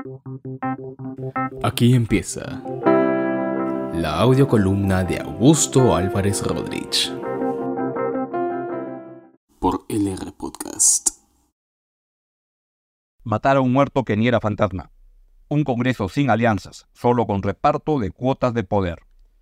Aquí empieza la audiocolumna de Augusto Álvarez Rodríguez por LR Podcast. Matar a un muerto que ni era fantasma. Un Congreso sin alianzas, solo con reparto de cuotas de poder.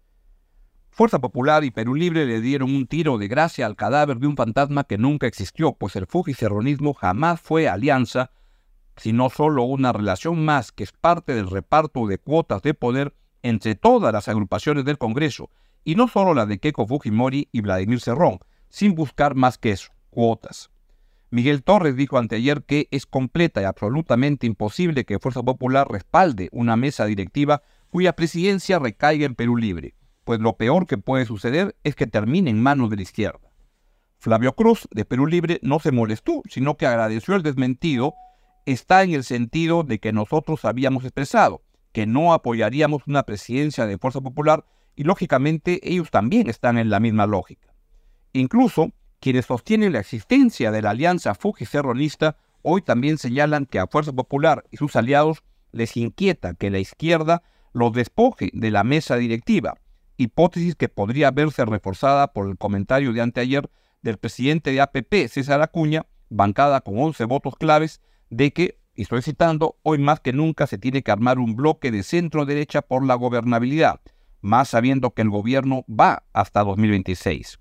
Fuerza Popular y Perú Libre le dieron un tiro de gracia al cadáver de un fantasma que nunca existió, pues el fujicerronismo jamás fue alianza, sino solo una relación más que es parte del reparto de cuotas de poder entre todas las agrupaciones del Congreso, y no solo la de Keiko Fujimori y Vladimir Cerrón, sin buscar más que eso, cuotas. Miguel Torres dijo anteayer que es completa y absolutamente imposible que Fuerza Popular respalde una mesa directiva cuya presidencia recaiga en Perú Libre, pues lo peor que puede suceder es que termine en manos de la izquierda. Flavio Cruz, de Perú Libre, no se molestó, sino que agradeció el desmentido. Está en el sentido de que nosotros habíamos expresado que no apoyaríamos una presidencia de Fuerza Popular y lógicamente ellos también están en la misma lógica. Incluso quienes sostienen la existencia de la alianza fujicerronista hoy también señalan que a Fuerza Popular y sus aliados les inquieta que la izquierda los despoje de la mesa directiva, hipótesis que podría verse reforzada por el comentario de anteayer del presidente de APP, César Acuña, bancada con 11 votos claves, de que, y estoy citando, hoy más que nunca se tiene que armar un bloque de centro-derecha por la gobernabilidad, más sabiendo que el gobierno va hasta 2026.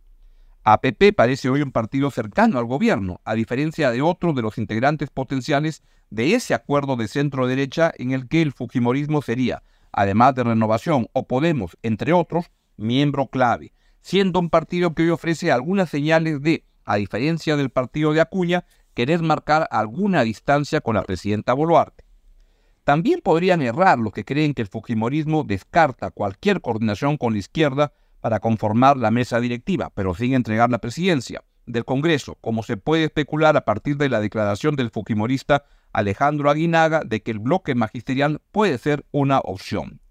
APP parece hoy un partido cercano al gobierno, a diferencia de otros de los integrantes potenciales de ese acuerdo de centro-derecha en el que el fujimorismo sería, además de Renovación o Podemos, entre otros, miembro clave, siendo un partido que hoy ofrece algunas señales de, a diferencia del partido de Acuña, querer marcar alguna distancia con la presidenta Boluarte. También podrían errar los que creen que el fujimorismo descarta cualquier coordinación con la izquierda para conformar la mesa directiva, pero sin entregar la presidencia del Congreso, como se puede especular a partir de la declaración del fujimorista Alejandro Aguinaga de que el bloque magisterial puede ser una opción.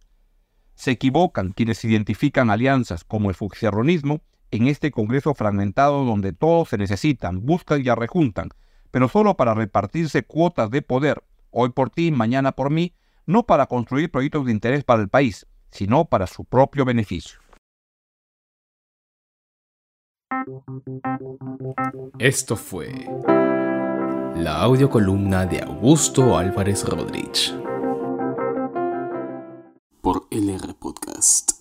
Se equivocan quienes identifican alianzas como el fujicerronismo en este Congreso fragmentado donde todos se necesitan, buscan y arrejuntan, pero solo para repartirse cuotas de poder, hoy por ti, mañana por mí, no para construir proyectos de interés para el país, sino para su propio beneficio. Esto fue la audiocolumna de Augusto Álvarez Rodríguez por LR Podcast.